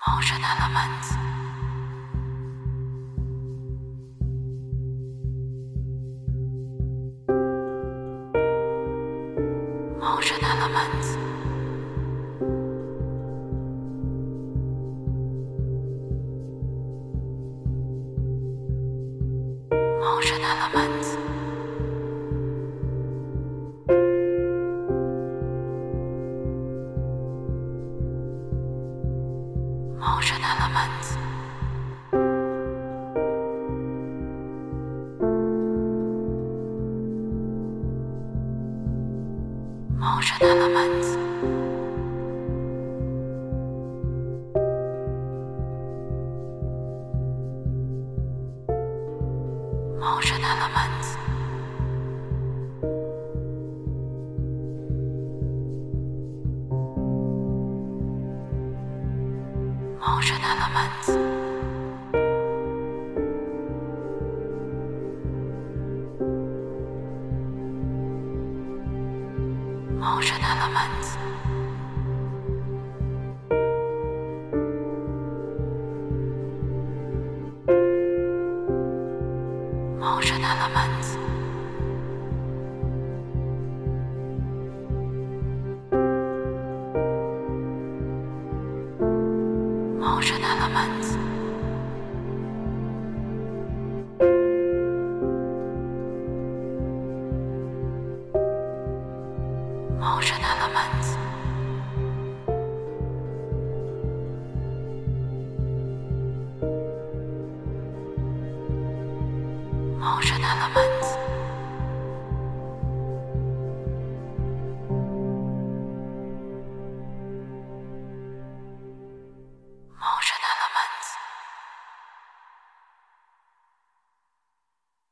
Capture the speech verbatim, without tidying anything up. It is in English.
Motion elements. Motion elements. Motion elements. Motion elements. Motion elements. Motion elements. Motion elements. Motion elements. Motion elements. Motion elements. Motion elements. Motion elements.